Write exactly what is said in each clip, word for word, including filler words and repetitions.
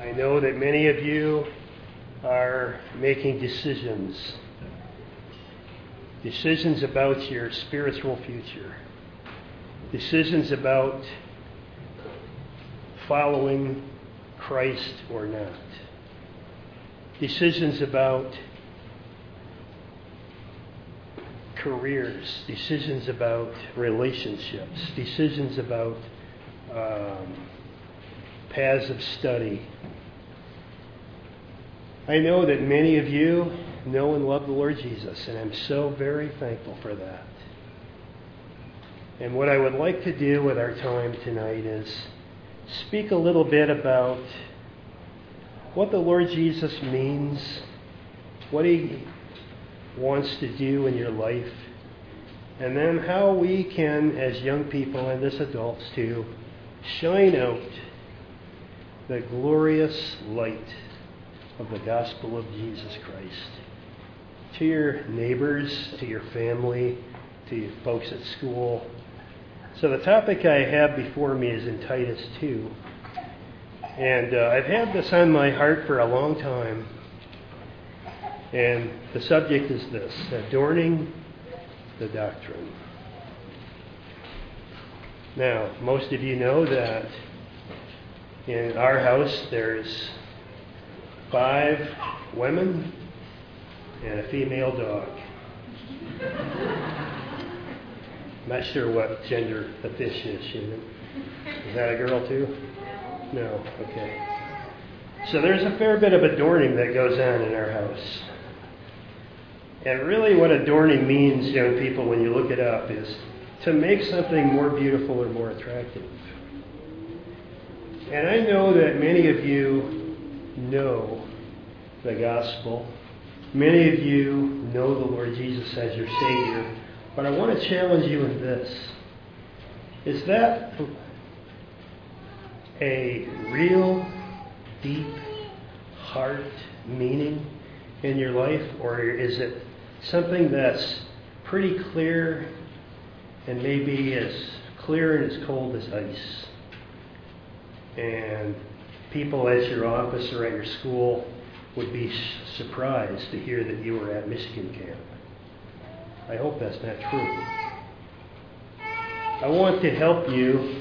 I know that many of you are making decisions. Decisions about your spiritual future. Decisions about following Christ or not. Decisions about careers. Decisions about relationships. Decisions about um, paths of study. I know that many of you know and love the Lord Jesus, and I'm so very thankful for that. And what I would like to do with our time tonight is speak a little bit about what the Lord Jesus means, what He wants to do in your life, and then how we can, as young people and as adults too, shine out the glorious light of the gospel of Jesus Christ to your neighbors, to your family, to your folks at school. So the topic I have before me is in Titus two. And uh, I've had this on my heart for a long time. And the subject is this: adorning the doctrine. Now, most of you know that in our house there's five women and a female dog. Not sure what gender the fish is, Shannon. Is that a girl too? No, okay. So there's a fair bit of adorning that goes on in our house. And really what adorning means, young people, when you look it up, is to make something more beautiful or more attractive. And I know that many of you know the gospel. Many of you know the Lord Jesus as your Savior. But I want to challenge you in this. Is that a real, deep, heart meaning in your life? Or is it something that's pretty clear and maybe as clear and as cold as ice? And people at your office or at your school would be surprised to hear that you were at Michigan camp. I hope that's not true. I want to help you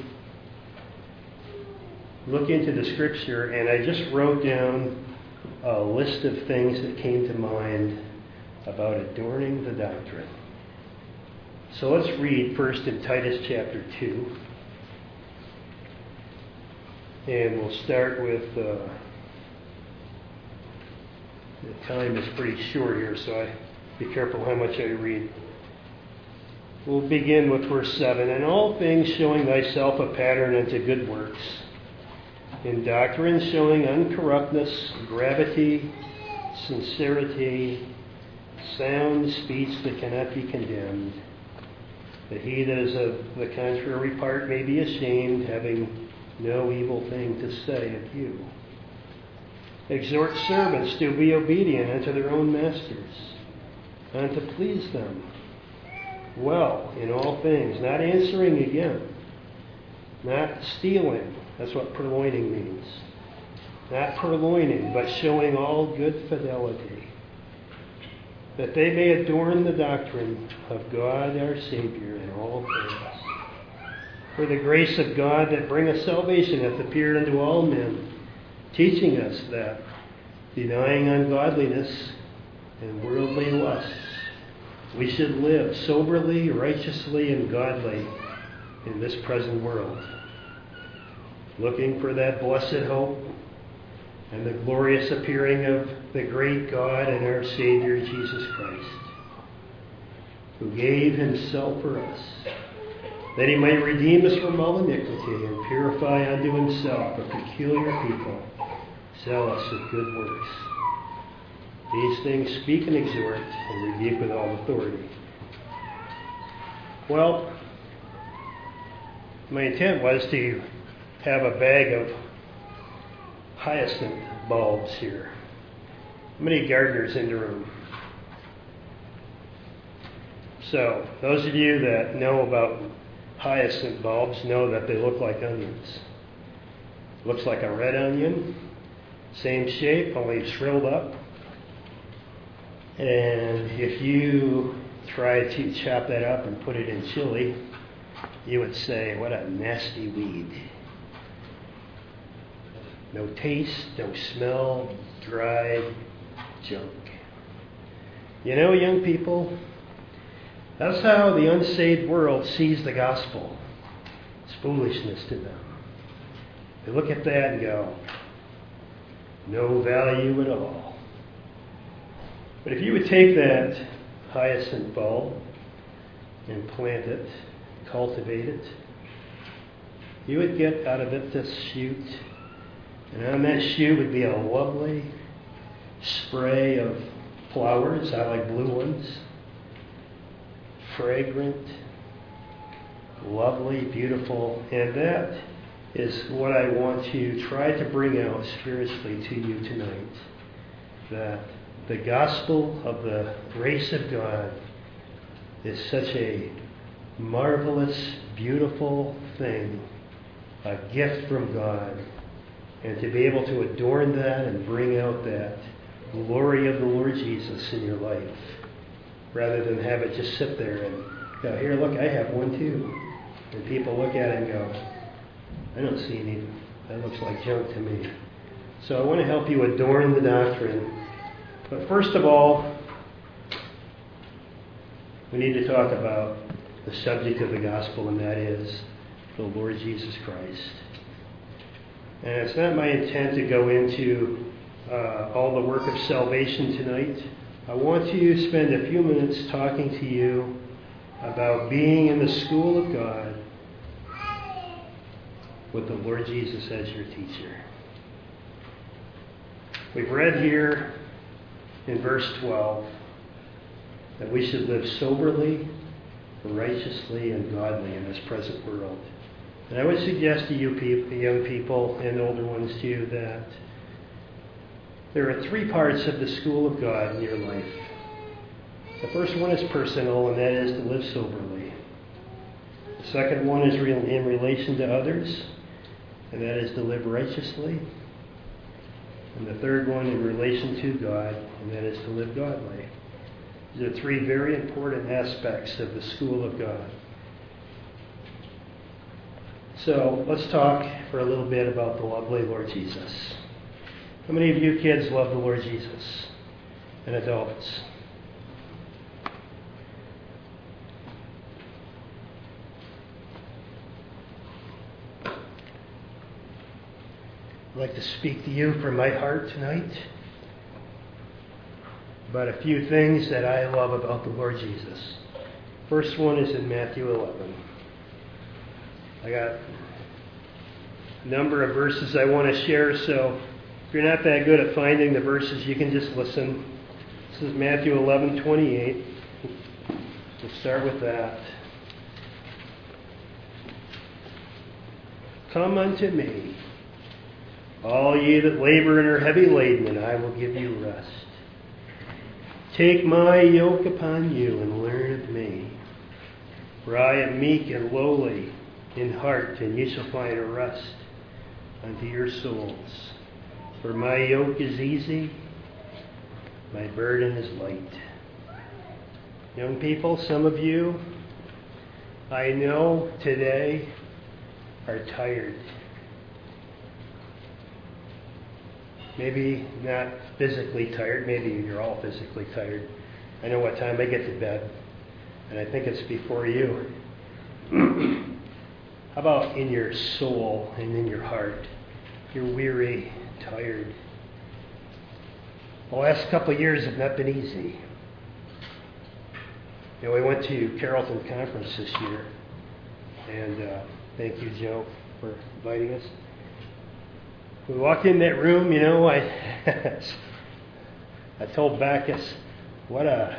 look into the Scripture, and I just wrote down a list of things that came to mind about adorning the doctrine. So let's read first in Titus chapter two. And we'll start with, uh, the time is pretty short here, so I be careful how much I read. We'll begin with verse seven. In all things showing thyself a pattern unto good works, in doctrine showing uncorruptness, gravity, sincerity, sound speech that cannot be condemned, that he that is of the contrary part may be ashamed, having no evil thing to say of you. Exhort servants to be obedient unto their own masters, and to please them well in all things, not answering again, not stealing. That's what purloining means. Not purloining, but showing all good fidelity, that they may adorn the doctrine of God our Savior in all things. For the grace of God that bringeth salvation hath appeared unto all men, teaching us that, denying ungodliness and worldly lusts, we should live soberly, righteously, and godly in this present world, looking for that blessed hope and the glorious appearing of the great God and our Savior Jesus Christ, who gave himself for us, that he might redeem us from all iniquity and purify unto himself a peculiar people, zealous of good works. These things speak and exhort and rebuke with all authority. Well, my intent was to have a bag of hyacinth bulbs here. How many gardeners in the room? So, those of you that know about hyacinth bulbs know that they look like onions. Looks like a red onion, Same shape, only shriveled up. And if you try to chop that up and put it in chili, you would say, what a nasty weed. No taste, no smell, dry junk. You know, young people, that's how the unsaved world sees the gospel. It's foolishness to them. They look at that and go, no value at all. But if you would take that hyacinth bulb and plant it, cultivate it, you would get out of it this shoot. And on that shoot would be a lovely spray of flowers. I like blue ones. Fragrant, lovely, beautiful. And that is what I want to try to bring out spiritually to you tonight. That the gospel of the grace of God is such a marvelous, beautiful thing, a gift from God. And to be able to adorn that and bring out that glory of the Lord Jesus in your life, rather than have it just sit there and go, here, look, I have one too. And people look at it and go, I don't see any. That looks like junk to me. So I want to help you adorn the doctrine. But first of all, we need to talk about the subject of the gospel, and that is the Lord Jesus Christ. And it's not my intent to go into uh, all the work of salvation tonight. I want to spend a few minutes talking to you about being in the school of God with the Lord Jesus as your teacher. We've read here in verse twelve that we should live soberly, righteously, and godly in this present world. And I would suggest to you people, young people and older ones too, that there are three parts of the school of God in your life. The first one is personal, and that is to live soberly. The second one is in relation to others, and that is to live righteously. And the third one in relation to God, and that is to live godly. These are three very important aspects of the school of God. So let's talk for a little bit about the lovely Lord Jesus. How many of you kids love the Lord Jesus? And adults? I'd like to speak to you from my heart tonight about a few things that I love about the Lord Jesus. First one is in Matthew eleven. I got a number of verses I want to share, so if you're not that good at finding the verses, you can just listen. This is Matthew eleven twenty-eight. We'll start with that. Come unto me, all ye that labor and are heavy laden, and I will give you rest. Take my yoke upon you and learn of me, for I am meek and lowly in heart, and ye shall find a rest unto your souls. For my yoke is easy, my burden is light. Young people, some of you, I know today, are tired. Maybe not physically tired. Maybe you're all physically tired. I know what time I get to bed, and I think it's before you. How about in your soul and in your heart? You're weary, tired. The last couple of years have not been easy. You know, we went to Carrollton Conference this year, and uh, thank you, Joe, for inviting us. We walked in that room, you know, I I told Bacchus, what a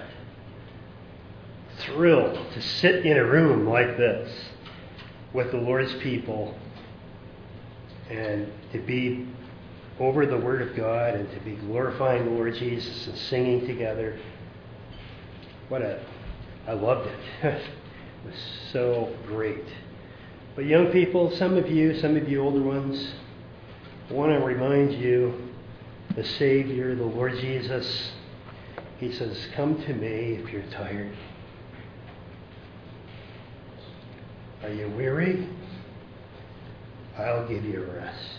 thrill to sit in a room like this with the Lord's people and to be over the Word of God and to be glorifying the Lord Jesus and singing together. What a, I loved it. It was so great. But young people, some of you, some of you older ones, I want to remind you the Savior, the Lord Jesus. He says, come to me if you're tired. Are you weary? I'll give you rest.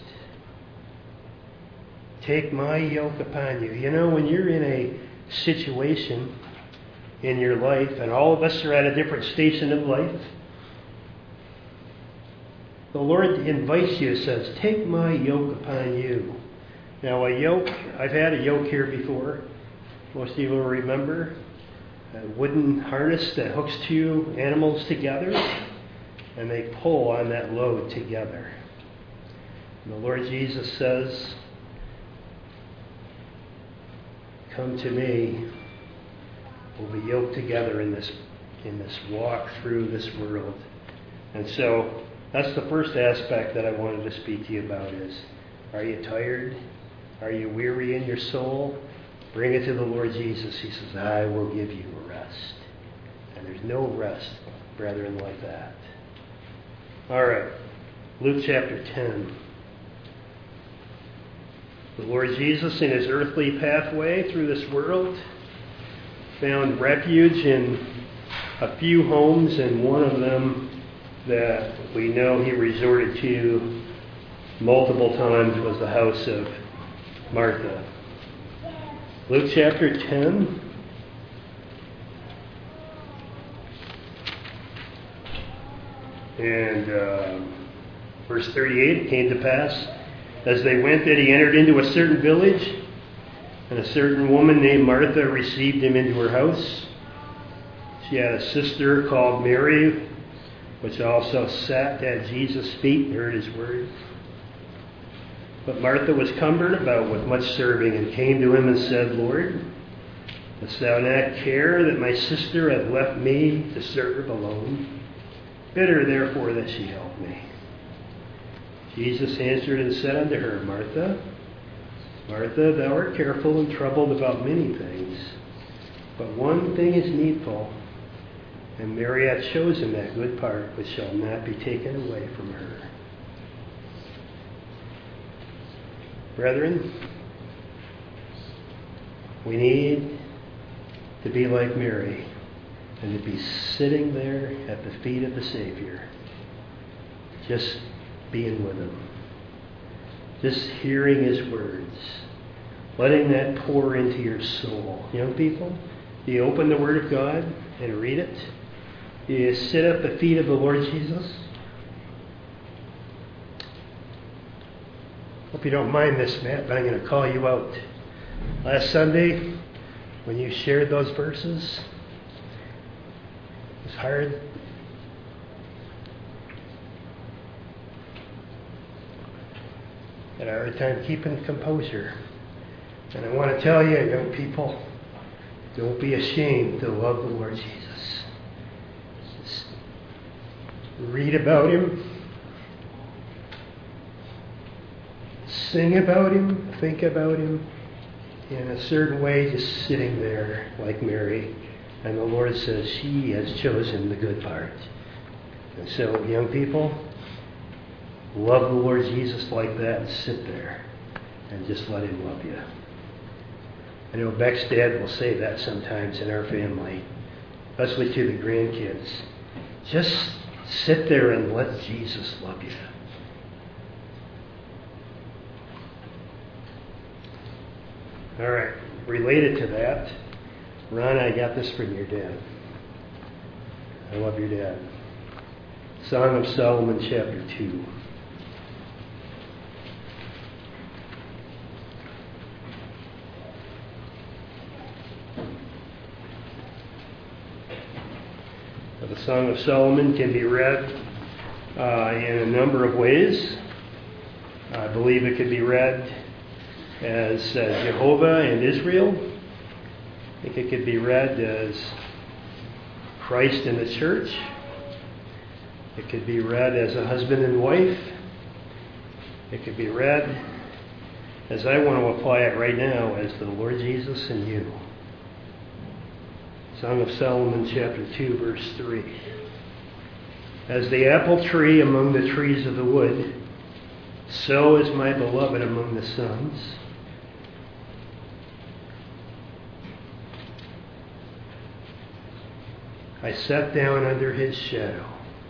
Take my yoke upon you. You know, when you're in a situation in your life, and all of us are at a different station of life, the Lord invites you, says, take my yoke upon you. Now, a yoke, I've had a yoke here before. Most of you will remember. A wooden harness that hooks two animals together, and they pull on that load together. And the Lord Jesus says, come to me. We'll be yoked together in this in this walk through this world. And so that's the first aspect that I wanted to speak to you about is, are you tired? Are you weary in your soul? Bring it to the Lord Jesus. He says, I will give you a rest. And there's no rest, brethren, like that. All right, Luke chapter ten. The Lord Jesus, in his earthly pathway through this world, found refuge in a few homes, and one of them that we know he resorted to multiple times was the house of Martha. Luke chapter ten. And uh, verse thirty-eight, it came to pass, as they went, that he entered into a certain village, and a certain woman named Martha received him into her house. She had a sister called Mary, which also sat at Jesus' feet and heard his word. But Martha was cumbered about with much serving, and came to him and said, Lord, dost thou not care that my sister hath left me to serve alone? Bid her therefore that she help me. Jesus answered and said unto her, Martha, Martha, thou art careful and troubled about many things, but one thing is needful, and Mary hath chosen that good part which shall not be taken away from her. Brethren, we need to be like Mary and to be sitting there at the feet of the Savior, just being with him, just hearing his words, letting that pour into your soul. Young people, do you open the Word of God and read it? Do you sit at the feet of the Lord Jesus? Hope you don't mind this, Matt, but I'm going to call you out. Last Sunday, when you shared those verses, it was hard. I had a hard time keeping composure. And I want to tell you, young people, don't be ashamed to love the Lord Jesus. Just read about him. Sing about him. Think about him. In a certain way, just sitting there like Mary. And the Lord says, she has chosen the good part. And so, young people, love the Lord Jesus like that and sit there and just let him love you. I know Beck's dad will say that sometimes in our family, especially to the grandkids. Just sit there and let Jesus love you. All right, related to that, Ron, I got this from your dad. I love your dad. Song of Solomon, chapter two. The Song of Solomon can be read uh, in a number of ways. I believe it could be read as uh, Jehovah and Israel. I think it could be read as Christ and the church. It could be read as a husband and wife. It could be read, as I want to apply it right now, as the Lord Jesus and you. Song of Solomon, chapter two, verse three. As the apple tree among the trees of the wood, so is my beloved among the sons. I sat down under his shadow.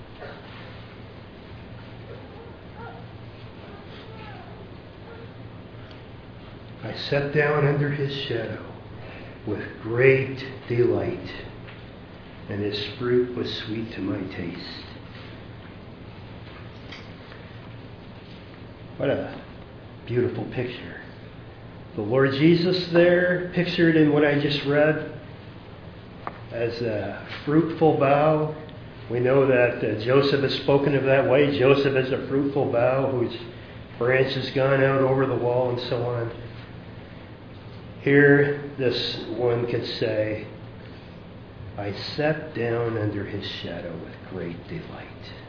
I sat down under his shadow with great delight, and his fruit was sweet to my taste. What a beautiful picture. The Lord Jesus there, pictured in what I just read, as a fruitful bough. We know that uh, Joseph is spoken of that way. Joseph is a fruitful bough whose branch has gone out over the wall and so on. Here, this one could say, I sat down under his shadow with great delight.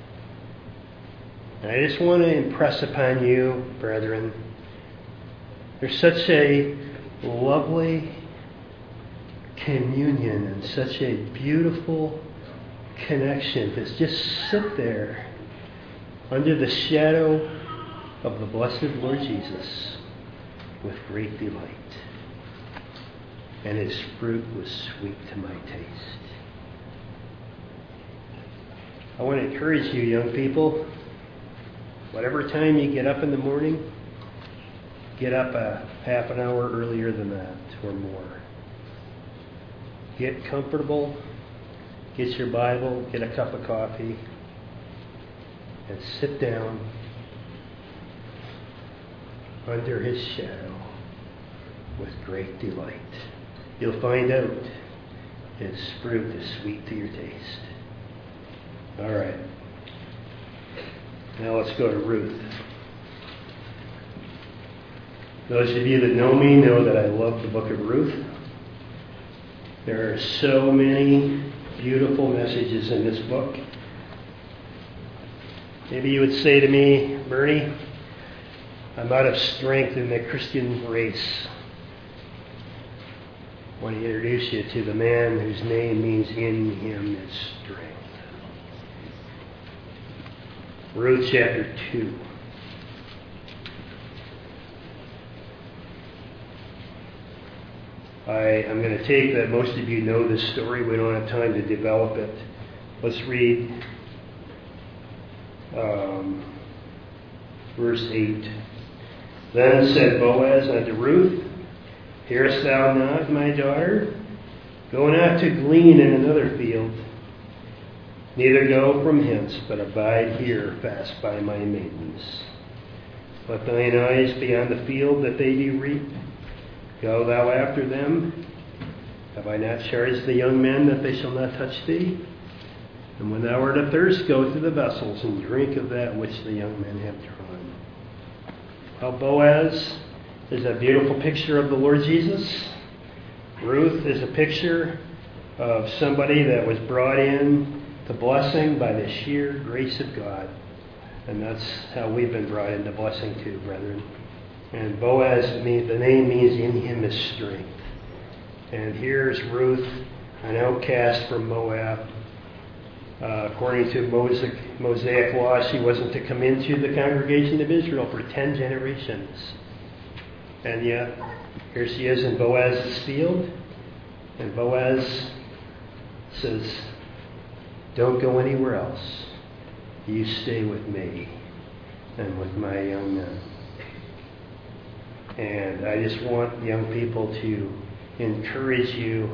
And I just want to impress upon you, brethren, there's such a lovely communion and such a beautiful connection to just sit there under the shadow of the blessed Lord Jesus with great delight. And his fruit was sweet to my taste. I want to encourage you, young people, whatever time you get up in the morning, get up a half an hour earlier than that or more. Get comfortable, get your Bible, get a cup of coffee, and sit down under his shadow with great delight. You'll find out his fruit is sweet to your taste. All right. Now let's go to Ruth. Those of you that know me know that I love the book of Ruth. There are so many beautiful messages in this book. Maybe you would say to me, Bernie, I'm out of strength in the Christian race. I want to introduce you to the man whose name means in him is strength. Ruth chapter two. I am going to take that most of you know this story. We don't have time to develop it. Let's read um, verse eight. Then said Boaz unto Ruth, Hearest thou not, my daughter? Go not to glean in another field, neither go from hence, but abide here fast by my maidens. Let thine eyes be on the field that they do reap. Go thou after them. Have I not charged the young men that they shall not touch thee? And when thou art athirst, go to the vessels and drink of that which the young men have drawn. Well, Boaz is a beautiful picture of the Lord Jesus. Ruth is a picture of somebody that was brought in to blessing by the sheer grace of God. And that's how we've been brought into blessing too, brethren. And Boaz, the name means in him is strength. And here's Ruth, an outcast from Moab. Uh, according to Mosaic, Mosaic law, she wasn't to come into the congregation of Israel for ten generations. And yet, here she is in Boaz's field. And Boaz says, don't go anywhere else. You stay with me and with my young men. And I just want young people to encourage you,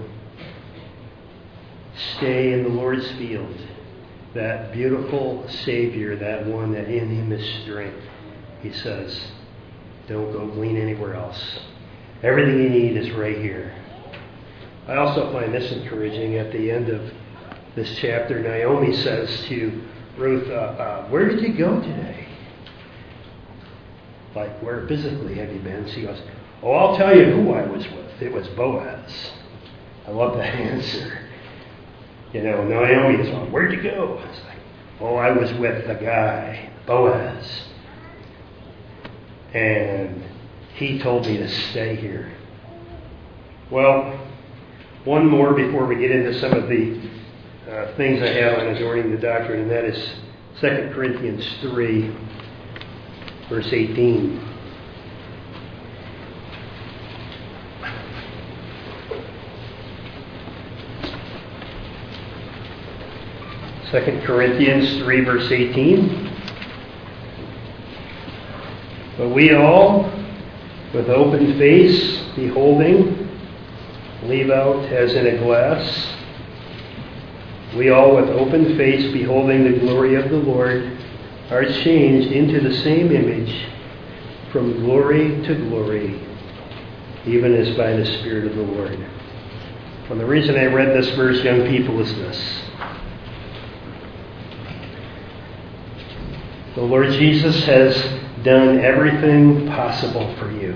stay in the Lord's field. That beautiful Savior, that one that in him is strength. He says, don't go glean anywhere else. Everything you need is right here. I also find this encouraging. At the end of this chapter, Naomi says to Ruth, uh, uh, where did you go today? Like, where physically have you been? She goes, oh, I'll tell you who I was with. It was Boaz. I love that answer. You know, Naomi is on, where'd you go? It's like, oh, I was with the guy, Boaz. And he told me to stay here. Well, one more before we get into some of the uh, things I have on adorning the doctrine, and that is Second Corinthians three, verse eighteen. Second Corinthians three, verse eighteen. But we all, with open face, beholding, leave out as in a glass, we all with open face, beholding the glory of the Lord, are changed into the same image, from glory to glory, even as by the Spirit of the Lord. And the reason I read this verse, young people, is this. The Lord Jesus has done everything possible for you.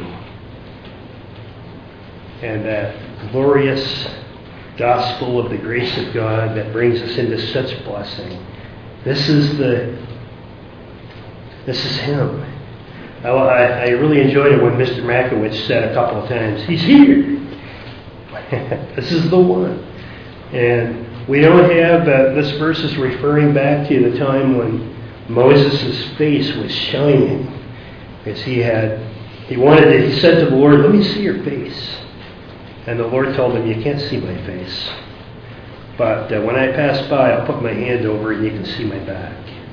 And that glorious gospel of the grace of God that brings us into such blessing. This is the, this is Him. I, I really enjoyed it when Mister Makowicz said a couple of times, He's here. This is the one. And we don't have, uh, this verse is referring back to the time when Moses' face was shining. Because he had, he wanted to, he said to the Lord, let me see your face. And the Lord told him, you can't see my face. But uh, when I pass by, I'll put my hand over it and you can see my back.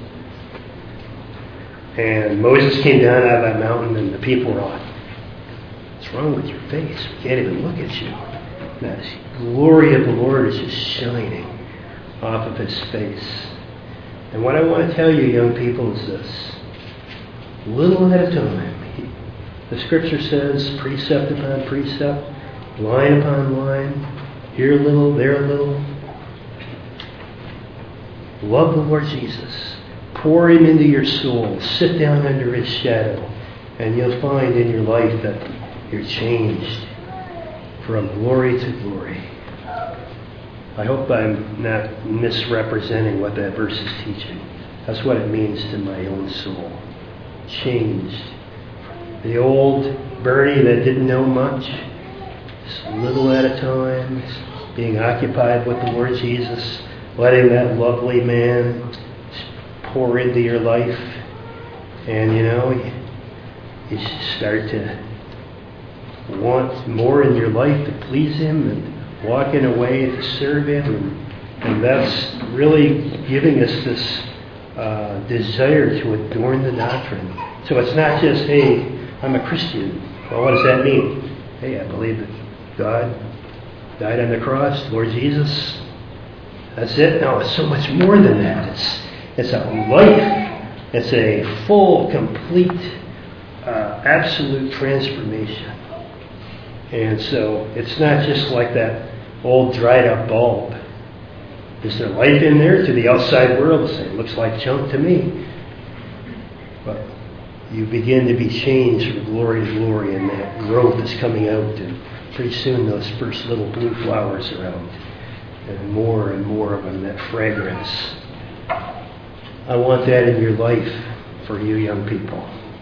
And Moses came down out of that mountain and the people were like, what's wrong with your face? We can't even look at you. And the glory of the Lord is just shining off of his face. And what I want to tell you, young people, is this. Little at a time. The scripture says, precept upon precept, line upon line, here a little, there a little. Love the Lord Jesus. Pour Him into your soul. Sit down under His shadow. And you'll find in your life that you're changed from glory to glory. I hope I'm not misrepresenting what that verse is teaching. That's what it means to my own soul. Changed. The old Bernie that didn't know much, just little at a time, being occupied with the Lord Jesus, letting that lovely man pour into your life. And you know, you, you start to want more in your life to please Him and walk in a way to serve Him. And, and that's really giving us this uh, desire to adorn the doctrine. So it's not just, hey, I'm a Christian. Well, what does that mean? Hey, I believe that God died on the cross, Lord Jesus. That's it? No, it's so much more than that. It's it's a life. It's a full, complete, uh, absolute transformation. And so it's not just like that old dried up bulb. Is there life in there? To the outside world, it looks like junk to me. But you begin to be changed from glory to glory, and that growth is coming out, and pretty soon those first little blue flowers are out, and more and more of them, that fragrance. I want that in your life for you young people.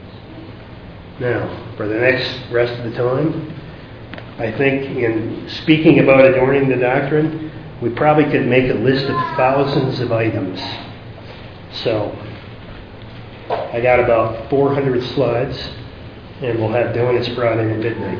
Now, for the next rest of the time, I think in speaking about adorning the doctrine, we probably could make a list of thousands of items. So, I got about four hundred slides, and we'll have donuts brought in at midnight.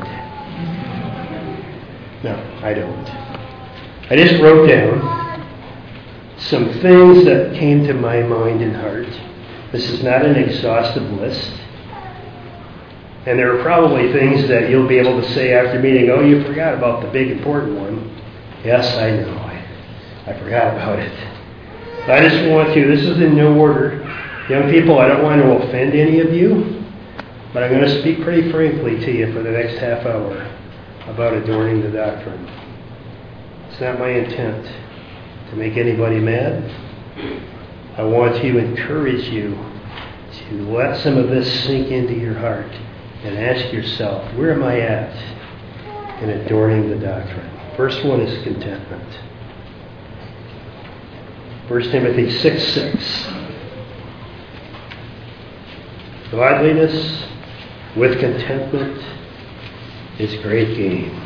No, I don't. I just wrote down some things that came to my mind and heart. This is not an exhaustive list. And there are probably things that you'll be able to say after meeting, oh, you forgot about the big important one. Yes, I know. I, I forgot about it. But I just want to, this is in no order. Young people, I don't want to offend any of you, but I'm going to speak pretty frankly to you for the next half hour about adorning the doctrine. It's not my intent to make anybody mad. I want to encourage you to let some of this sink into your heart and ask yourself, where am I at in adorning the doctrine? First one is contentment. First Timothy six six. Godliness with contentment is great gain.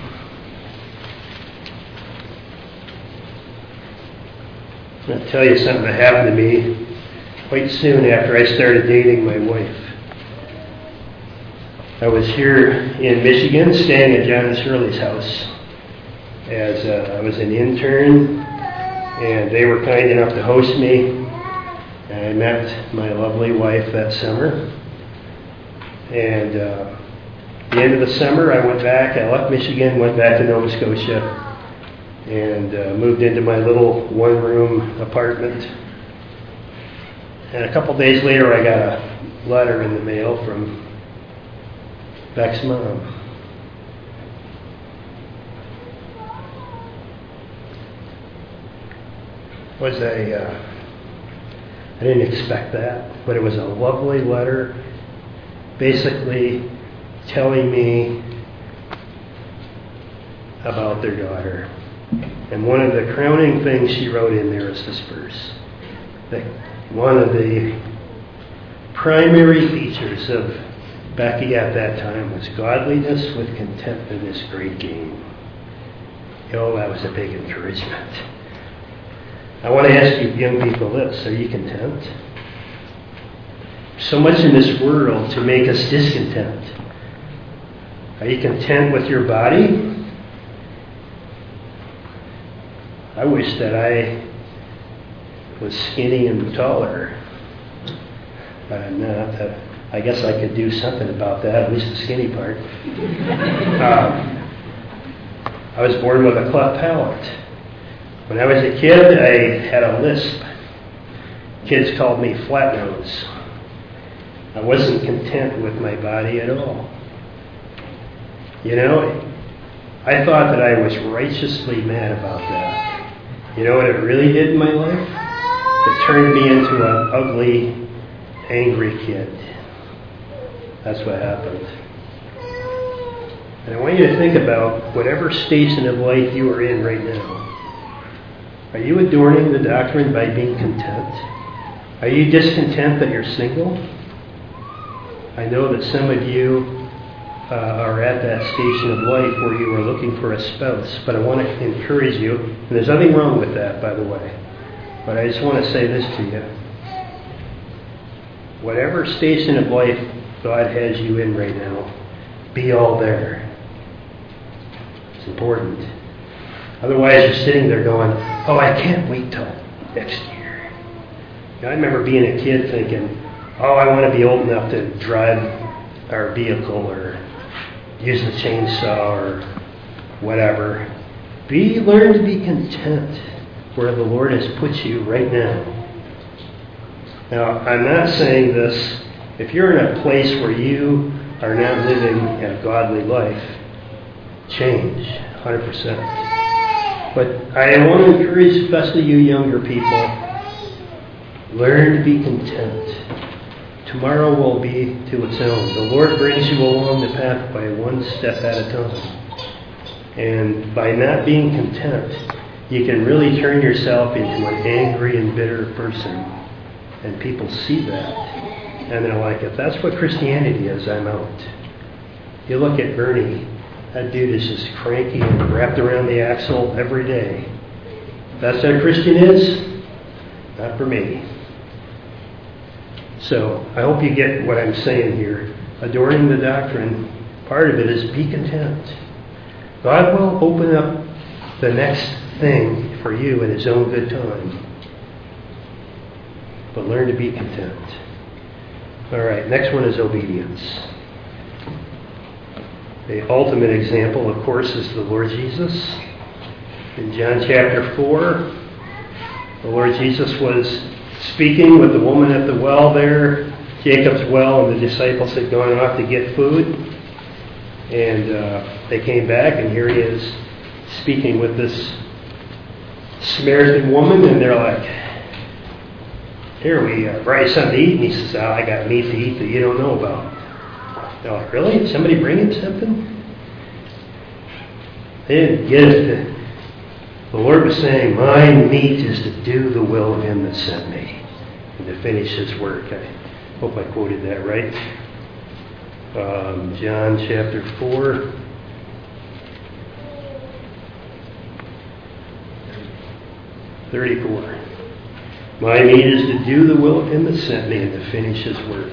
I'll tell you something that happened to me quite soon after I started dating my wife. I was here in Michigan, staying at John Shirley's house. As uh, I was an intern And they were kind enough to host me. And I met my lovely wife that summer. And uh, at the end of the summer, I went back. I left Michigan, went back to Nova Scotia, and uh, moved into my little one-room apartment. And a couple days later, I got a letter in the mail from Beck's mom. Was a, uh, I didn't expect that, but it was a lovely letter, basically telling me about their daughter. And one of the crowning things she wrote in there is this verse. That one of the primary features of Becky at that time was godliness with contentment is great gain. Oh, that was a big encouragement. I want to ask you young people this. Are you content? So much in this world to make us discontent. Are you content with your body? I wish that I was skinny and taller. But I'm not. I guess I could do something about that, at least the skinny part. um, I was born with a cleft palate. When I was a kid, I had a lisp. Kids called me flat nose. I wasn't content with my body at all. You know, I thought that I was righteously mad about that. You know what it really did in my life? It turned me into an ugly, angry kid. That's what happened. And I want you to think about whatever station of life you are in right now. Are you adorning the doctrine by being content? Are you discontent that you're single? I know that some of you uh, are at that station of life where you are looking for a spouse, but I want to encourage you, and there's nothing wrong with that, by the way, but I just want to say this to you. Whatever station of life God has you in right now, be all there. It's important. Otherwise, you're sitting there going, oh, I can't wait till next year. You know, I remember being a kid thinking, oh, I want to be old enough to drive our vehicle or use the chainsaw or whatever. Be, learn to be content where the Lord has put you right now. Now, I'm not saying this. If you're in a place where you are not living a godly life, change, one hundred percent. But I want to encourage especially you younger people, learn to be content. Tomorrow will be to its own. The Lord brings you along the path by one step at a time. And by not being content, you can really turn yourself into an angry and bitter person. And people see that. And they're like, if that's what Christianity is, I'm out. You look at Bernie. That dude is just cranky and wrapped around the axle every day. If that's what a Christian is, not for me. So I hope you get what I'm saying here. Adorning the doctrine, part of it is be content. God will open up the next thing for you in His own good time. But learn to be content. All right, next one is obedience. The ultimate example, of course, is the Lord Jesus. In John chapter four, the Lord Jesus was speaking with the woman at the well there, Jacob's well, and the disciples had gone off to get food. And uh, they came back, and here He is speaking with this Samaritan woman, and they're like, here, we uh, brought you something to eat. And He says, oh, I got meat to eat that you don't know about. They're like, really? Did somebody bring Him something? They didn't get it. The Lord was saying, my meat is to do the will of Him that sent me and to finish His work. I hope I quoted that right. Um, John chapter four. thirty-four. My meat is to do the will of Him that sent me and to finish His work.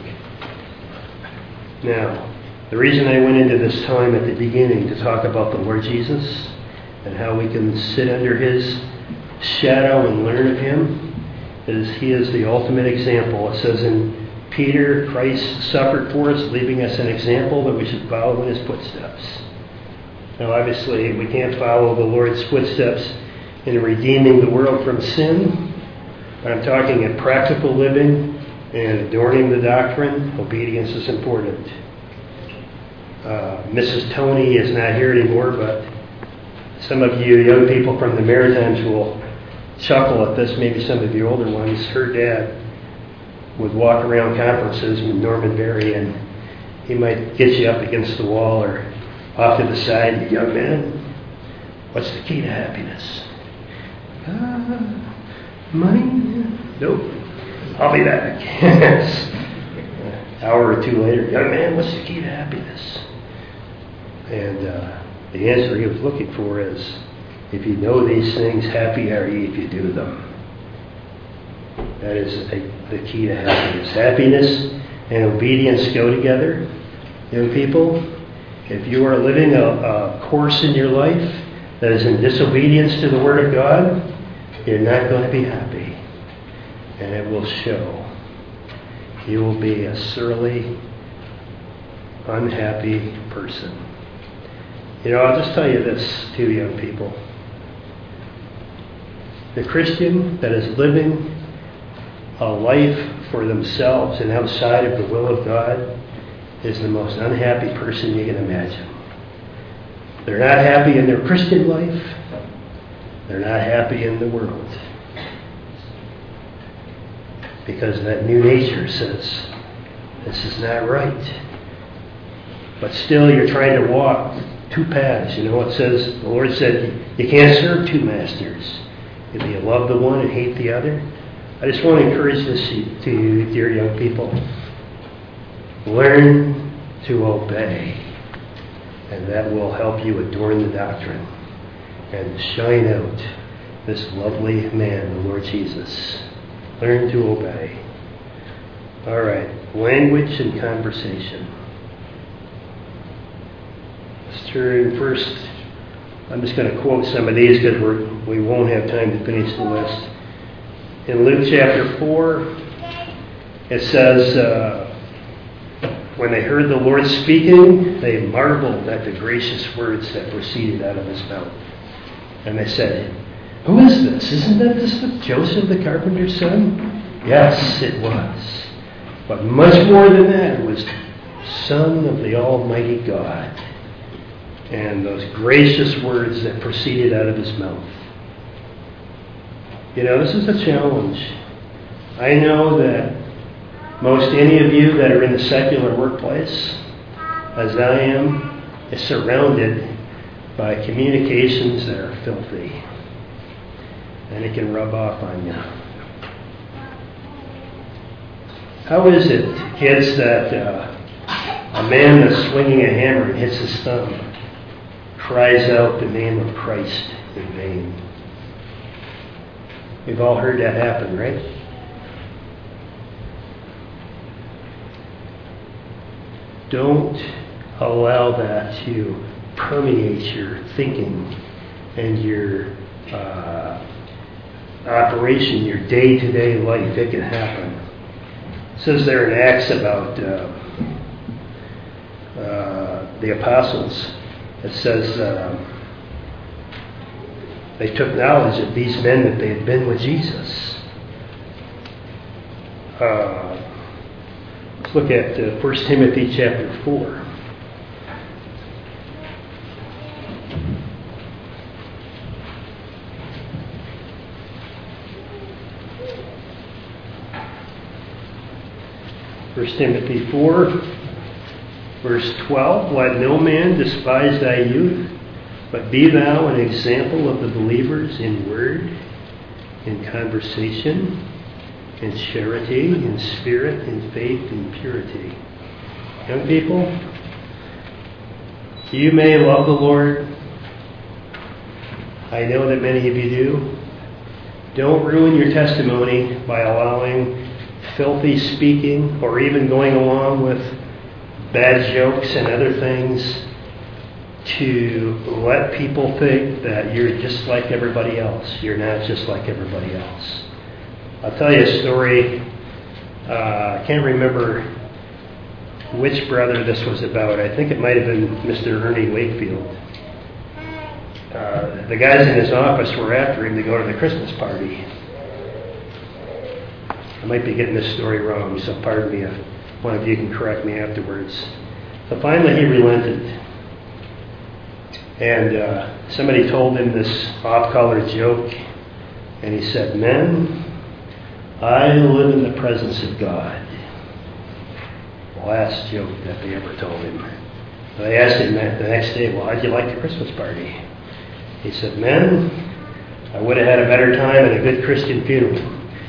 Now, the reason I went into this time at the beginning to talk about the Lord Jesus and how we can sit under His shadow and learn of him, as he is the ultimate example. It says in Peter, Christ suffered for us, leaving us an example that we should follow in his footsteps. Now, obviously, we can't follow the Lord's footsteps in redeeming the world from sin, but I'm talking in practical living and adorning the doctrine. Obedience is important. Uh, Missus Tony is not here anymore, but some of you young people from the Maritimes will chuckle at this, maybe some of you older ones. Her dad would walk around conferences in Norman Berry, and he might get you up against the wall or off to the side. Young man, what's the key to happiness? Uh, money? Nope. I'll be back. An hour or two later, young man, what's the key to happiness? And uh, the answer he was looking for is, if you know these things, happy are ye if you do them. That is a, the key to happiness. Happiness and obedience go together. Young people, if you are living a, a course in your life that is in disobedience to the Word of God, you're not going to be happy. And it will show. You will be a surly, unhappy person. You know, I'll just tell you this too, young people. The Christian that is living a life for themselves and outside of the will of God is the most unhappy person you can imagine. They're not happy in their Christian life. They're not happy in the world. Because that new nature says, this is not right. But still you're trying to walk two paths. You know, it says, the Lord said, you can't serve two masters. If you love the one and hate the other. I just want to encourage this to you, dear young people. Learn to obey. And that will help you adorn the doctrine and shine out this lovely man, the Lord Jesus. Learn to obey. All right. Language and conversation. Let's turn first. I'm just going to quote some of these because we're, we won't have time to finish the list. In Luke chapter four, it says, uh, when they heard the Lord speaking, they marveled at the gracious words that proceeded out of his mouth. And they said, who is this? Isn't that this the Joseph the carpenter's son? Yes, it was. But much more than that, it was Son of the Almighty God. And those gracious words that proceeded out of his mouth. You know, this is a challenge. I know that most any of you that are in the secular workplace, as I am, is surrounded by communications that are filthy. And it can rub off on you. How is it, kids, that uh, a man that's swinging a hammer and hits his thumb cries out the name of Christ in vain? We've all heard that happen, right? Don't allow that to permeate your thinking and your uh, operation, your day-to-day life. It can happen. It says there in Acts about uh, uh, the apostles. It says uh, they took knowledge of these men that they had been with Jesus. Uh, let's look at uh, First Timothy chapter four. First Timothy four, verse twelve, let no man despise thy youth, but be thou an example of the believers in word, in conversation, in charity, in spirit, in faith, in purity. Young people, you may love the Lord. I know that many of you do. Don't ruin your testimony by allowing filthy speaking or even going along with bad jokes and other things to let people think that you're just like everybody else. You're not just like everybody else. I'll tell you a story. Uh, I can't remember which brother this was about. I think it might have been Mister Ernie Wakefield. Uh, the guys in his office were after him to go to the Christmas party. I might be getting this story wrong, so pardon me if one of you can correct me afterwards. So finally he relented. And uh, somebody told him this off-color joke, and he said, "Men, I live in the presence of God." Last joke that they ever told him. They asked him that the next day, "Well, how'd you like the Christmas party?" He said, "Men, I would have had a better time at a good Christian funeral."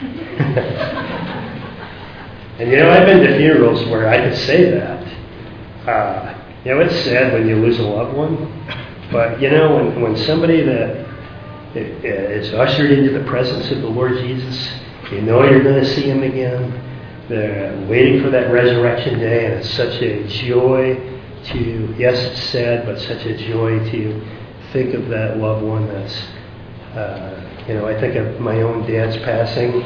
And you know, I've been to funerals where I could say that. Uh, you know, it's sad when you lose a loved one. But, you know, when, when somebody that is ushered into the presence of the Lord Jesus, you know you're going to see him again. They're waiting for that resurrection day, and it's such a joy to, yes, it's sad, but such a joy to think of that loved one that's, uh, you know, I think of my own dad's passing.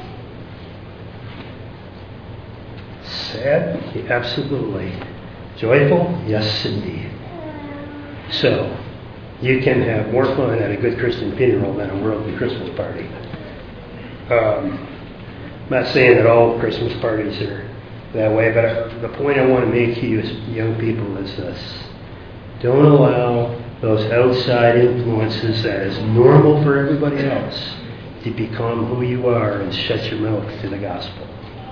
Sad? Absolutely. Joyful? Yes, indeed. So, you can have more fun at a good Christian funeral than a worldly Christmas party. Um, I'm not saying that all Christmas parties are that way, but the point I want to make to you as young people is this. Don't allow those outside influences that is normal for everybody else to become who you are and shut your mouth to the gospel.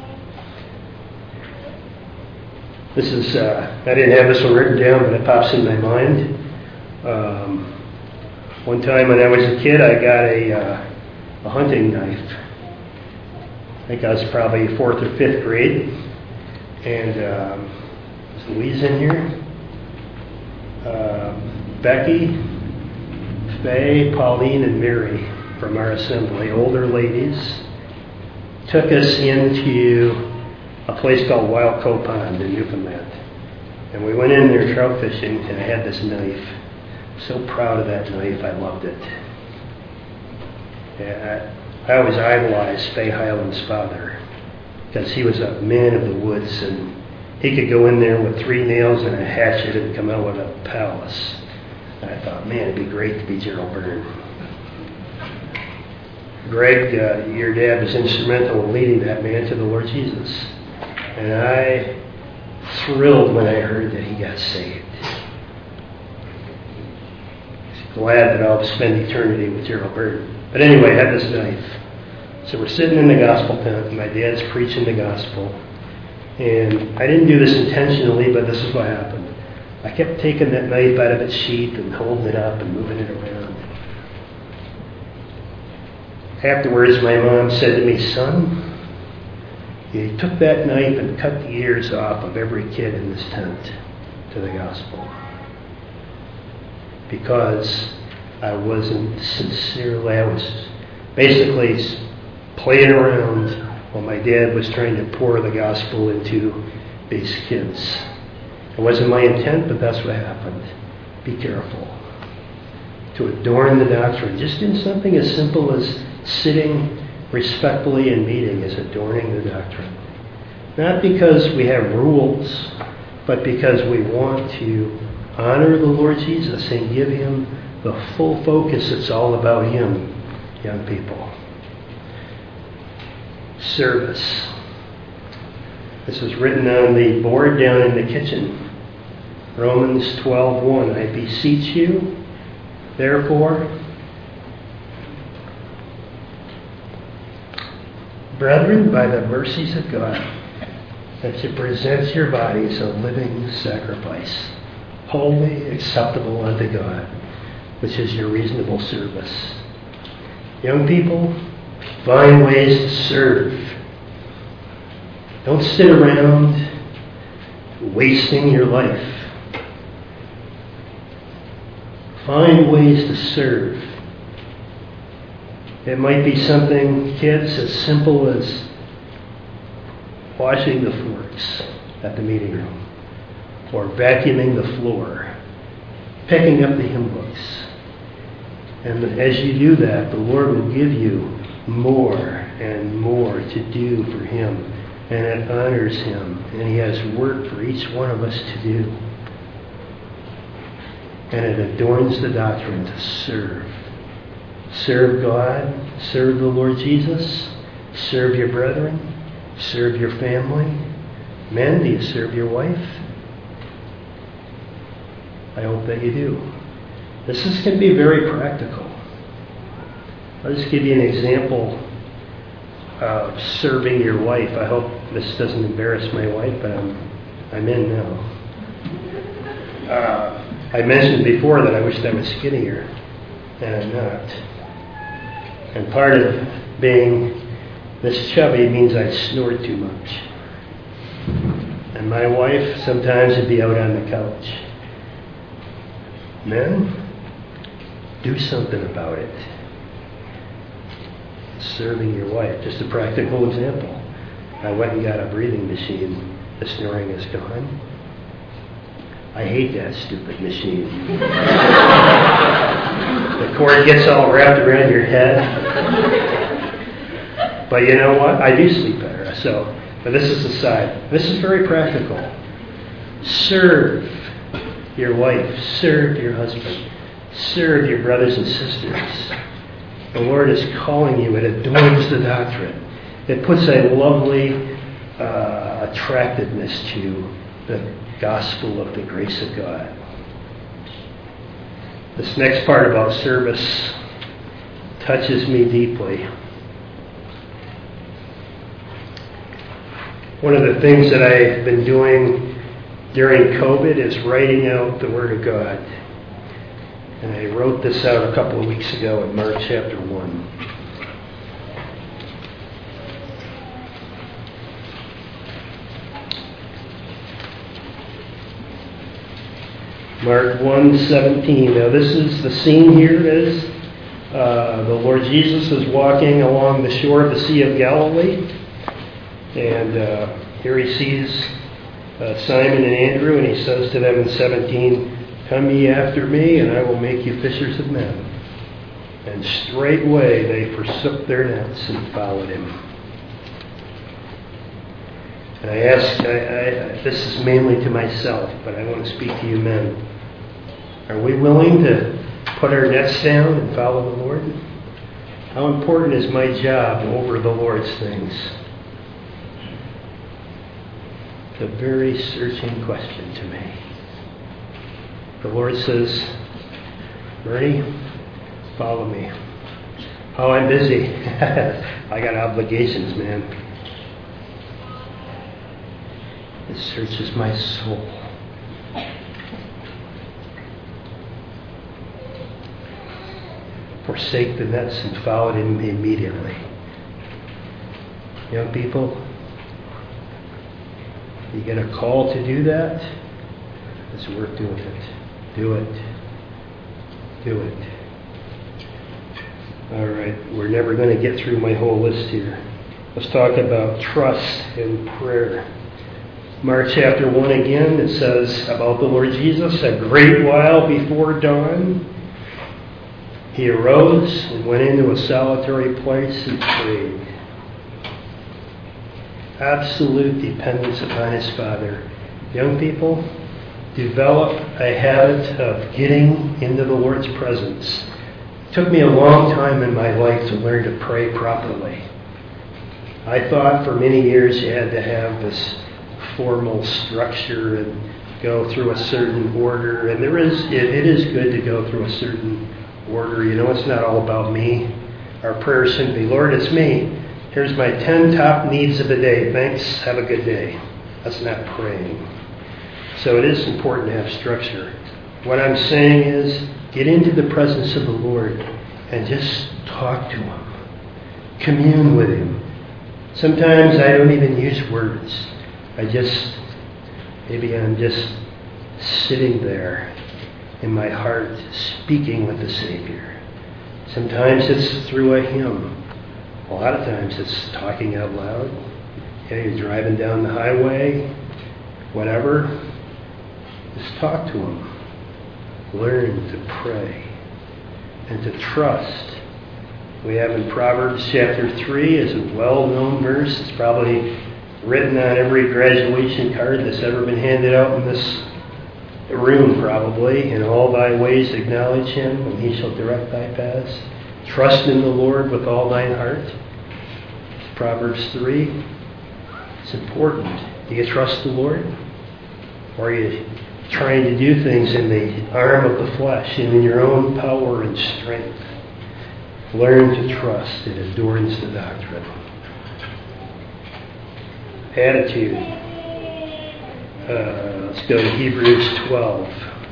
This is, uh, I didn't have this one written down, but it pops in my mind. Um, one time when I was a kid, I got a, uh, a hunting knife. I think I was probably fourth or fifth grade. And um, is Louise in here? Uh, Becky, Faye, Pauline, and Mary from our assembly, older ladies, took us into a place called Wild Cove Pond in Newfoundland. And we went in there trout fishing, and I had this knife. So proud of that knife, I loved it. Yeah, I, I always idolized Faye Highland's father, because he was a man of the woods, and he could go in there with three nails and a hatchet and come out with a palace. And I thought, man, it'd be great to be Gerald Byrne. Greg, uh, your dad was instrumental in leading that man to the Lord Jesus. And I thrilled when I heard that he got saved. Glad that I'll spend eternity with Gerald Byrne. But anyway, I had this knife. So we're sitting in the gospel tent, and my dad's preaching the gospel. And I didn't do this intentionally, but this is what happened. I kept taking that knife out of its sheath and holding it up and moving it around. Afterwards, my mom said to me, "Son, you took that knife and cut the ears off of every kid in this tent to the gospel." Because I wasn't sincerely, I was basically playing around while my dad was trying to pour the gospel into these kids. It wasn't my intent, but that's what happened. Be careful. To adorn the doctrine, just in something as simple as sitting respectfully in meeting, is adorning the doctrine. Not because we have rules, but because we want to honor the Lord Jesus and give him the full focus. It's all about him, young people. Service. This is written on the board down in the kitchen. Romans twelve one. I beseech you, therefore, brethren, by the mercies of God, that you present your bodies a living sacrifice, holy, acceptable unto God, which is your reasonable service. Young people, find ways to serve. Don't sit around wasting your life. Find ways to serve. It might be something, kids, as simple as washing the forks at the meeting room, or vacuuming the floor. picking up the hymn books. And as you do that, the Lord will give you more and more to do for Him. And it honors Him. And He has work for each one of us to do. And it adorns the doctrine to serve. Serve God, serve the Lord Jesus, serve your brethren, serve your family. Men, do you serve your wife? I hope that you do. This is going to be very practical. I'll just give you an example of serving your wife. I hope this doesn't embarrass my wife, but I'm, I'm in now. Uh, I mentioned before that I wished I was skinnier, and I'm not. And part of being this chubby means I snore too much. And my wife sometimes would be out on the couch. Men, do something about it. Serving your wife. Just a practical example. I went and got a breathing machine. The snoring is gone. I hate that stupid machine. The cord gets all wrapped around your head. But you know what? I do sleep better. So, but this is aside. This is very practical. Serve your wife. Serve your husband. Serve your brothers and sisters. The Lord is calling you. It adorns the doctrine. It puts a lovely uh, attractiveness to the gospel of the grace of God. This next part about service touches me deeply. One of the things that I've been doing during COVID is writing out the Word of God. And I wrote this out a couple of weeks ago in Mark chapter one. Mark one seventeen. Now this is the scene here is uh, the Lord Jesus is walking along the shore of the Sea of Galilee. And uh, here he sees uh, Simon and Andrew, and he says to them in seventeen, "Come ye after me, and I will make you fishers of men." And straightway they forsook their nets and followed him. And I ask, I, I, this is mainly to myself, but I want to speak to you men. Are we willing to put our nets down and follow the Lord? How important is my job over the Lord's things? It's a very searching question to me. The Lord says, "Bernie, follow me." Oh, I'm busy. I got obligations, man. It searches my soul. Forsake the nets and followed him immediately. Young people, you get a call to do that, it's worth doing it. Do it. Do it. All right, we're never going to get through my whole list here. Let's talk about trust and prayer. Mark chapter one again, it says about the Lord Jesus, a great while before dawn, he arose and went into a solitary place and prayed. Absolute dependence upon his Father. Young people, develop a habit of getting into the Lord's presence. It took me a long time in my life to learn to pray properly. I thought for many years you had to have this formal structure and go through a certain order. And there is, it, it is good to go through a certain order. You know, it's not all about me. Our prayer shouldn't be, "Lord, it's me. Here's my ten top needs of the day. Thanks. Have a good day." That's not praying. So it is important to have structure. What I'm saying is, get into the presence of the Lord and just talk to Him. Commune with Him. Sometimes I don't even use words. I just, maybe I'm just sitting there in my heart speaking with the Savior. Sometimes it's through a hymn. A lot of times it's talking out loud. Yeah, you're driving down the highway, whatever. Just talk to Him. Learn to pray and to trust. We have in Proverbs chapter three is a well-known verse. It's probably written on every graduation card that's ever been handed out in this room probably. In all thy ways acknowledge him, and he shall direct thy paths. Trust in the Lord with all thine heart. Proverbs three. It's important. Do you trust the Lord? Or are you trying to do things in the arm of the flesh and in your own power and strength? Learn to trust. It adorns the doctrine. Attitude. Uh, let's go to Hebrews twelve.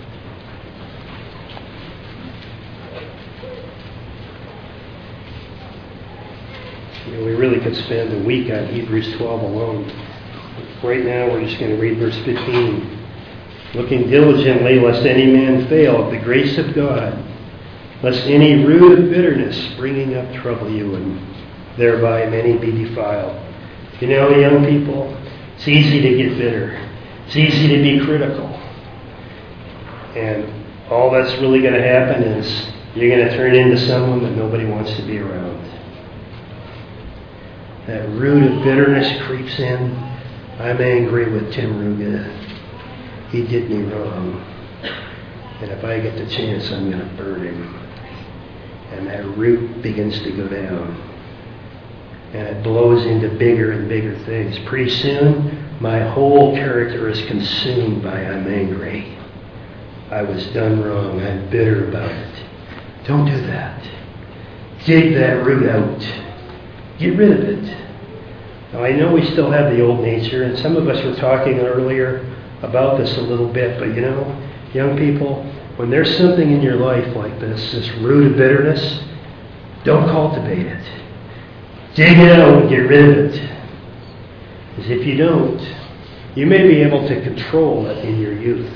You know, we really could spend a week on Hebrews twelve alone. Right now we're just going to read verse fifteen. Looking diligently lest any man fail of the grace of God, lest any root of bitterness springing up trouble you, and thereby many be defiled. You know, young people, it's easy to get bitter. It's easy to be critical. And all that's really going to happen is you're going to turn into someone that nobody wants to be around. That root of bitterness creeps in. I'm angry with Tim Ruga. He did me wrong. And if I get the chance, I'm going to burn him. And that root begins to go down. And it blows into bigger and bigger things. Pretty soon, my whole character is consumed by I'm angry. I was done wrong. I'm bitter about it. Don't do that. Dig that root out. Get rid of it. Now, I know we still have the old nature, and some of us were talking earlier about this a little bit, but you know, young people, when there's something in your life like this, this root of bitterness, don't cultivate it. Dig it out and get rid of it. Because if you don't, you may be able to control it in your youth.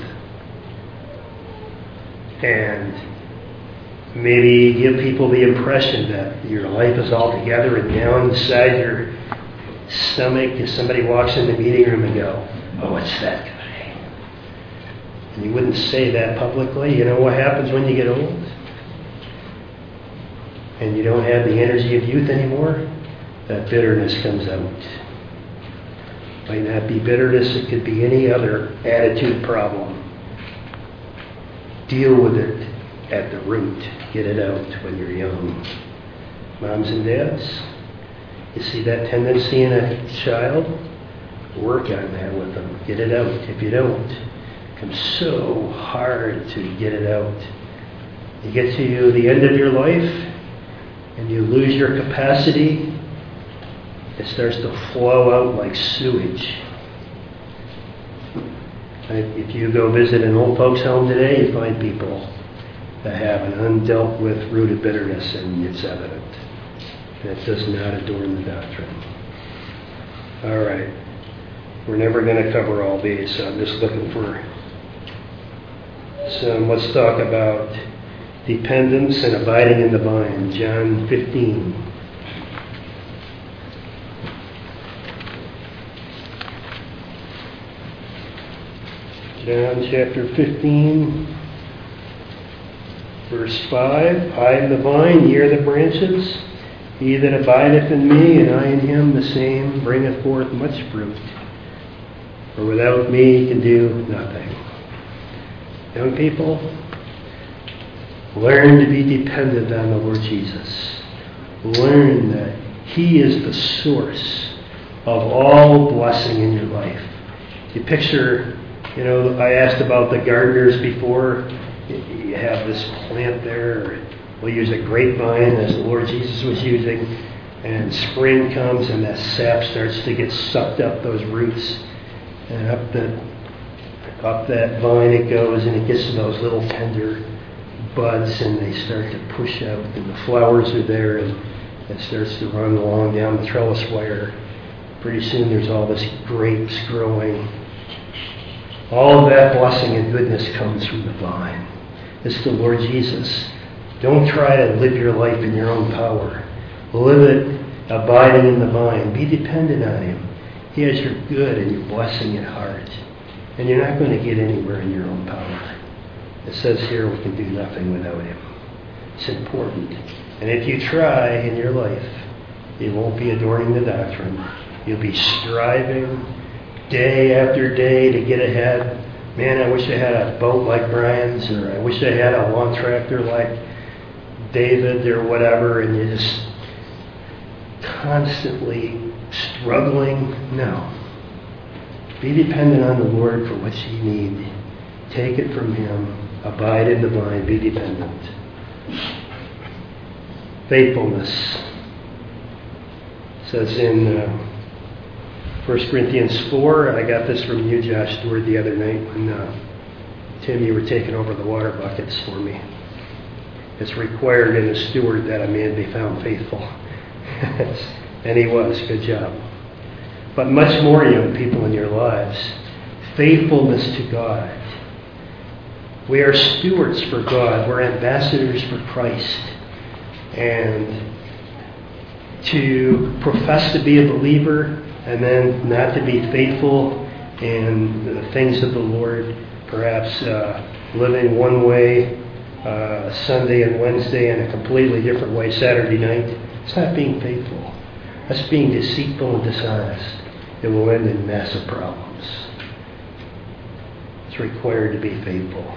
And maybe give people the impression that your life is all together, and down inside your stomach, if somebody walks in the meeting room and go, oh, it's that guy. And you wouldn't say that publicly. You know what happens when you get old? And you don't have the energy of youth anymore? That bitterness comes out. Might not be bitterness, it could be any other attitude problem. Deal with it at the root. Get it out when you're young. Moms and dads, you see that tendency in a child? Work on that with them. Get it out. If you don't, it becomes so hard to get it out. You get to the end of your life and you lose your capacity. It starts to flow out like sewage. If you go visit an old folks' home today, you find people that have an undealt with root of bitterness, and it's evident. That does not adorn the doctrine. All right. We're never going to cover all these, so I'm just looking for some. Let's talk about dependence and abiding in the vine. John fifteen. John chapter fifteen, verse five. I am the vine, ye are the branches. He that abideth in me, and I in him, the same bringeth forth much fruit. For without me he can do nothing. Young people, learn to be dependent on the Lord Jesus. Learn that he is the source of all blessing in your life. You picture, you know, I asked about the gardeners before. You have this plant there. We'll use a grapevine as the Lord Jesus was using. And spring comes and that sap starts to get sucked up those roots. And up the up that vine it goes, and it gets to those little tender buds, and they start to push out, and the flowers are there, and it starts to run along down the trellis wire. Pretty soon there's all this grapes growing. All of that blessing and goodness comes from the vine. It's the Lord Jesus. Don't try to live your life in your own power. Live it abiding in the vine. Be dependent on him. He has your good and your blessing at heart. And you're not going to get anywhere in your own power. It says here we can do nothing without him. It's important. And if you try in your life, you won't be adorning the doctrine. You'll be striving day after day to get ahead. Man, I wish I had a boat like Brian's, or I wish I had a lawn tractor like David or whatever, and you're just constantly struggling. No. Be dependent on the Lord for what you need. Take it from him. Abide in the vine. Be dependent. Faithfulness. It says in uh, First Corinthians four, I got this from you, Josh Stewart, the other night when uh, Tim, you were taking over the water buckets for me. It's required in a steward that a man be found faithful. And he was. Good job. But much more, young people, in your lives. Faithfulness to God. We are stewards for God. We're ambassadors for Christ. And to profess to be a believer and then not to be faithful in the things of the Lord, perhaps uh, living one way uh, Sunday and Wednesday and a completely different way Saturday night, it's not being faithful. That's being deceitful and dishonest. It will end in massive problems. It's required to be faithful.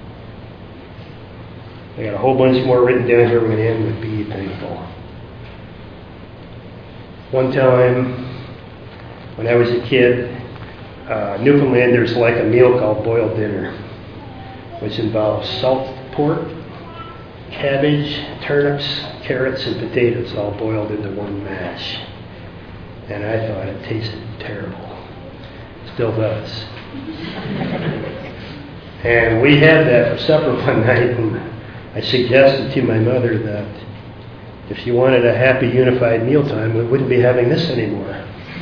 I got a whole bunch more written down here. We're going to end with be thankful. One time, when I was a kid, uh, Newfoundland, there's like a meal called boiled dinner, which involves salt pork, cabbage, turnips, carrots, and potatoes all boiled into one mash. And I thought it tasted terrible. Still does. And we had that for supper one night, and I suggested to my mother that if she wanted a happy, unified mealtime, we wouldn't be having this anymore.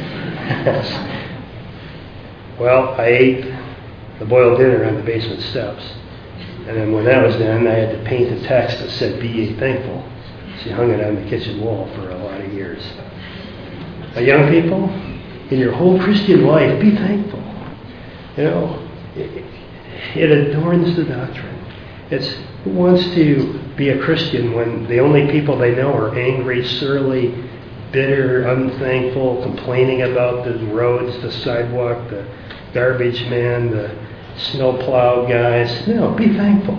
Well, I ate the boiled dinner on the basement steps. And then when that was done, I had to paint a text that said, "Be ye thankful." She hung it on the kitchen wall for a lot of years. Uh, young people, in your whole Christian life, be thankful. You know, it, it adorns the doctrine. It's who wants to be a Christian when the only people they know are angry, surly, bitter, unthankful, complaining about the roads, the sidewalk, the garbage man, the snowplow guys? No, be thankful.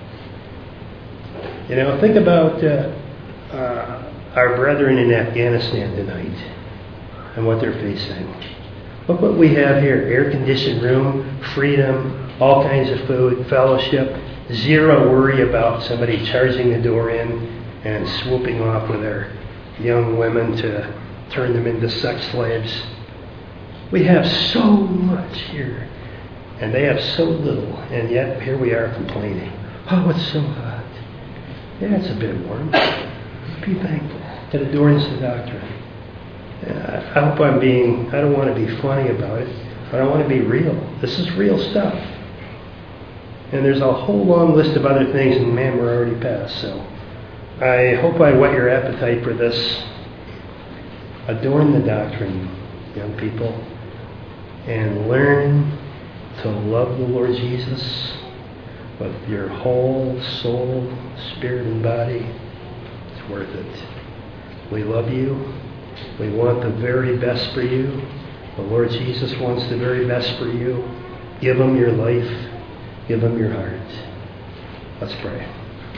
You know, think about uh, uh, our brethren in Afghanistan tonight and what they're facing. Look what we have here. Air-conditioned room, freedom, all kinds of food, fellowship, zero worry about somebody charging the door in and swooping off with their young women to turn them into sex slaves. We have so much here, and they have so little, and yet here we are complaining. Oh, it's so hot. Yeah, it's a bit warm. Be thankful. It adorns the doctrine. Uh, I hope I'm being, I don't want to be funny about it, but I want to be real. This is real stuff. And there's a whole long list of other things, and man, we're already past. So I hope I whet your appetite for this. Adorn the doctrine, young people, and learn to love the Lord Jesus with your whole soul, spirit, and body. It's worth it. We love you. We want the very best for you. The Lord Jesus wants the very best for you. Give him your life. Give him your heart. Let's pray.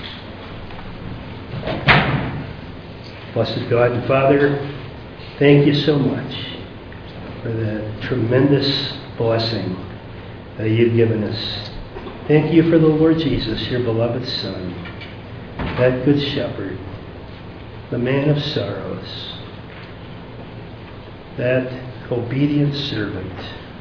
Blessed God and Father, thank you so much for the tremendous blessing that you've given us. Thank you for the Lord Jesus, your beloved Son, that good shepherd, the man of sorrows, that obedient servant.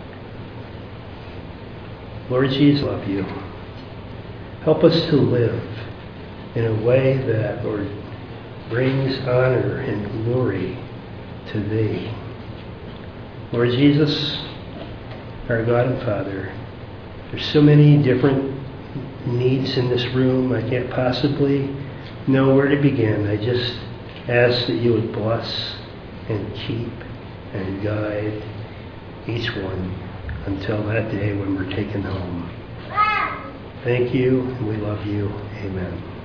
Lord Jesus, I love you. Help us to live in a way that, Lord, brings honor and glory to thee. Lord Jesus, our God and Father, there's so many different needs in this room. I can't possibly know where to begin. I just ask that you would bless and keep and guide each one until that day when we're taken home. Thank you, and we love you. Amen.